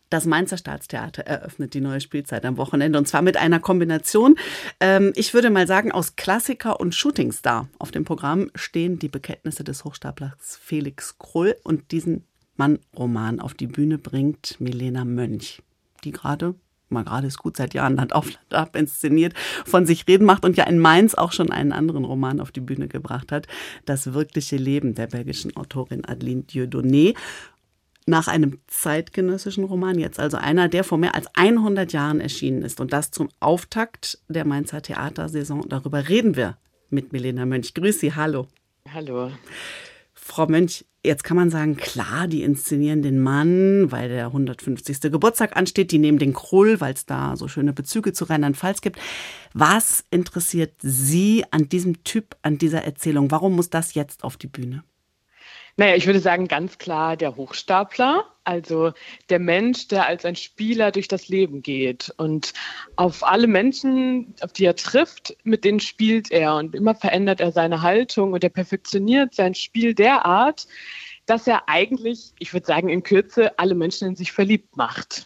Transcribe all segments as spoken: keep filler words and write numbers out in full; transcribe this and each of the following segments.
Das Mainzer Staatstheater eröffnet die neue Spielzeit am Wochenende und zwar mit einer Kombination, ähm, ich würde mal sagen, aus Klassiker und Shootingstar. Auf dem Programm stehen die Bekenntnisse des Hochstaplers Felix Krull und diesen Mann-Roman auf die Bühne bringt Milena Mönch, die gerade, mal gerade ist gut, seit Jahren Land auf Land ab inszeniert, von sich reden macht und ja in Mainz auch schon einen anderen Roman auf die Bühne gebracht hat, Das wirkliche Leben der belgischen Autorin Adeline Dieudonné. Nach einem zeitgenössischen Roman, jetzt also einer, der vor mehr als hundert Jahren erschienen ist. Und das zum Auftakt der Mainzer Theatersaison. Darüber reden wir mit Milena Mönch. Grüß Sie, hallo. Hallo. Frau Mönch, jetzt kann man sagen, klar, die inszenieren den Mann, weil der hundertfünfzigste Geburtstag ansteht. Die nehmen den Krull, weil es da so schöne Bezüge zu Rheinland-Pfalz gibt. Was interessiert Sie an diesem Typ, an dieser Erzählung? Warum muss das jetzt auf die Bühne? Naja, ich würde sagen, ganz klar der Hochstapler, also der Mensch, der als ein Spieler durch das Leben geht und auf alle Menschen, auf die er trifft, mit denen spielt er und immer verändert er seine Haltung und er perfektioniert sein Spiel derart, dass er eigentlich, ich würde sagen in Kürze, alle Menschen in sich verliebt macht.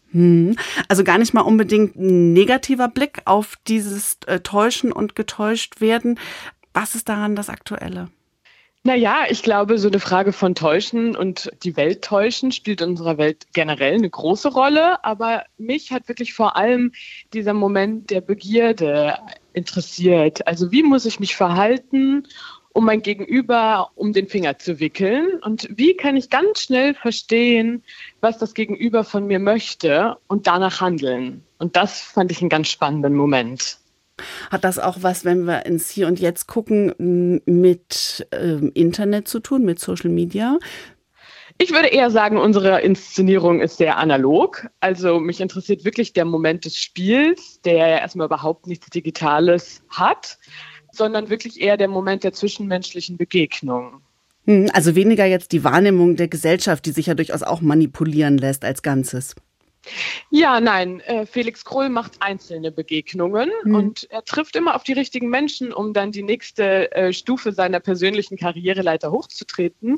Also gar nicht mal unbedingt ein negativer Blick auf dieses äh, Täuschen und getäuscht werden. Was ist daran das Aktuelle? Naja, ich glaube, so eine Frage von Täuschen und die Welt täuschen spielt in unserer Welt generell eine große Rolle. Aber mich hat wirklich vor allem dieser Moment der Begierde interessiert. Also wie muss ich mich verhalten, um mein Gegenüber um den Finger zu wickeln? Und wie kann ich ganz schnell verstehen, was das Gegenüber von mir möchte und danach handeln? Und das fand ich einen ganz spannenden Moment. Hat das auch was, wenn wir ins Hier und Jetzt gucken, mit äh, Internet zu tun, mit Social Media? Ich würde eher sagen, unsere Inszenierung ist sehr analog. Also mich interessiert wirklich der Moment des Spiels, der ja erstmal überhaupt nichts Digitales hat, sondern wirklich eher der Moment der zwischenmenschlichen Begegnung. Also weniger jetzt die Wahrnehmung der Gesellschaft, die sich ja durchaus auch manipulieren lässt als Ganzes. Ja, nein, äh, Felix Krull macht einzelne Begegnungen mhm. und er trifft immer auf die richtigen Menschen, um dann die nächste äh, Stufe seiner persönlichen Karriereleiter hochzutreten.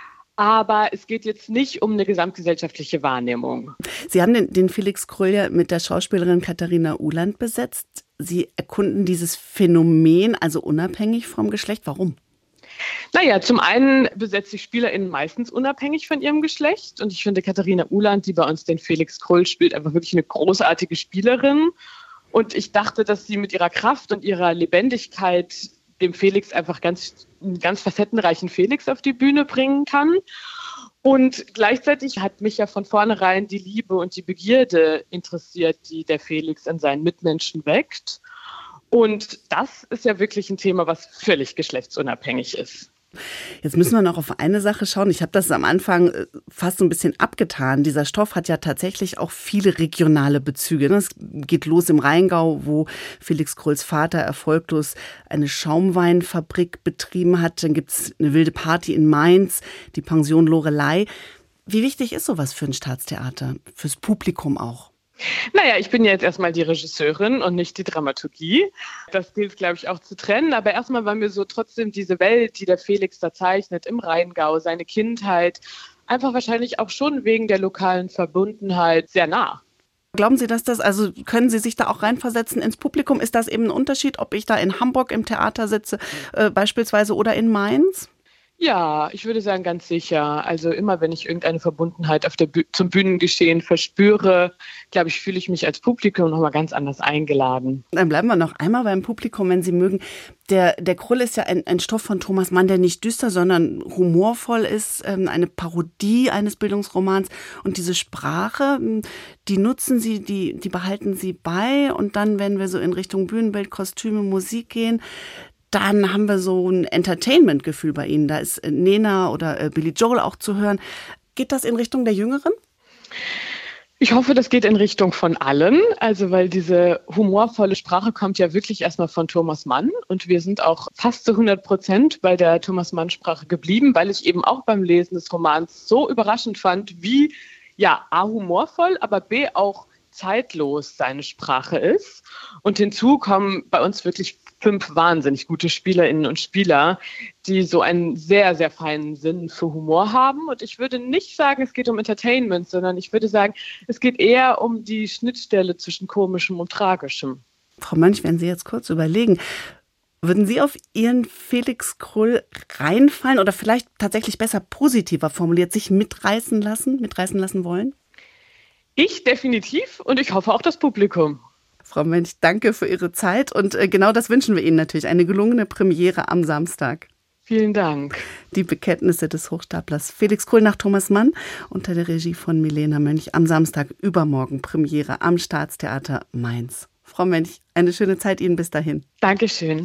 Aber es geht jetzt nicht um eine gesamtgesellschaftliche Wahrnehmung. Sie haben den, den Felix Krull ja mit der Schauspielerin Katharina Uhland besetzt. Sie erkunden dieses Phänomen, also unabhängig vom Geschlecht. Warum? Naja, zum einen besetzt die SpielerInnen meistens unabhängig von ihrem Geschlecht. Und ich finde, Katharina Uhland, die bei uns den Felix Krull spielt, einfach wirklich eine großartige Spielerin. Und ich dachte, dass sie mit ihrer Kraft und ihrer Lebendigkeit dem Felix einfach ganz, einen ganz facettenreichen Felix auf die Bühne bringen kann. Und gleichzeitig hat mich ja von vornherein die Liebe und die Begierde interessiert, die der Felix an seinen Mitmenschen weckt. Und das ist ja wirklich ein Thema, was völlig geschlechtsunabhängig ist. Jetzt müssen wir noch auf eine Sache schauen. Ich habe das am Anfang fast so ein bisschen abgetan. Dieser Stoff hat ja tatsächlich auch viele regionale Bezüge. Es geht los im Rheingau, wo Felix Krulls Vater erfolglos eine Schaumweinfabrik betrieben hat. Dann gibt es eine wilde Party in Mainz, die Pension Loreley. Wie wichtig ist sowas für ein Staatstheater, fürs Publikum auch? Naja, ich bin ja jetzt erstmal die Regisseurin und nicht die Dramaturgie. Das gilt, glaube ich, auch zu trennen. Aber erstmal war mir so trotzdem diese Welt, die der Felix da zeichnet, im Rheingau, seine Kindheit, einfach wahrscheinlich auch schon wegen der lokalen Verbundenheit sehr nah. Glauben Sie, dass das, also können Sie sich da auch reinversetzen ins Publikum? Ist das eben ein Unterschied, ob ich da in Hamburg im Theater sitze, äh, beispielsweise, oder in Mainz? Ja, ich würde sagen, ganz sicher. Also immer, wenn ich irgendeine Verbundenheit auf der Büh- zum Bühnengeschehen verspüre, glaube ich, fühle ich mich als Publikum nochmal ganz anders eingeladen. Dann bleiben wir noch einmal beim Publikum, wenn Sie mögen. Der, der Krull ist ja ein, ein Stoff von Thomas Mann, der nicht düster, sondern humorvoll ist, ähm, eine Parodie eines Bildungsromans. Und diese Sprache, die nutzen Sie, die, die behalten Sie bei. Und dann, wenn wir so in Richtung Bühnenbild, Kostüme, Musik gehen, dann haben wir so ein Entertainment-Gefühl bei Ihnen. Da ist Nena oder Billy Joel auch zu hören. Geht das in Richtung der Jüngeren? Ich hoffe, das geht in Richtung von allen. Also, weil diese humorvolle Sprache kommt ja wirklich erstmal von Thomas Mann. Und wir sind auch fast zu hundert Prozent bei der Thomas Mann-Sprache geblieben, weil ich eben auch beim Lesen des Romans so überraschend fand, wie, ja, A, humorvoll, aber B, auch zeitlos seine Sprache ist. Und hinzu kommen bei uns wirklich fünf wahnsinnig gute Spielerinnen und Spieler, die so einen sehr, sehr feinen Sinn für Humor haben. Und ich würde nicht sagen, es geht um Entertainment, sondern ich würde sagen, es geht eher um die Schnittstelle zwischen Komischem und Tragischem. Frau Mönch, wenn Sie jetzt kurz überlegen, würden Sie auf Ihren Felix Krull reinfallen oder vielleicht tatsächlich besser positiver formuliert, sich mitreißen lassen, mitreißen lassen wollen? Ich definitiv und ich hoffe auch das Publikum. Frau Mönch, danke für Ihre Zeit und genau das wünschen wir Ihnen natürlich, eine gelungene Premiere am Samstag. Vielen Dank. Die Bekenntnisse des Hochstaplers Felix Krull nach Thomas Mann unter der Regie von Milena Mönch am Samstag übermorgen Premiere am Staatstheater Mainz. Frau Mönch, eine schöne Zeit Ihnen bis dahin. Dankeschön.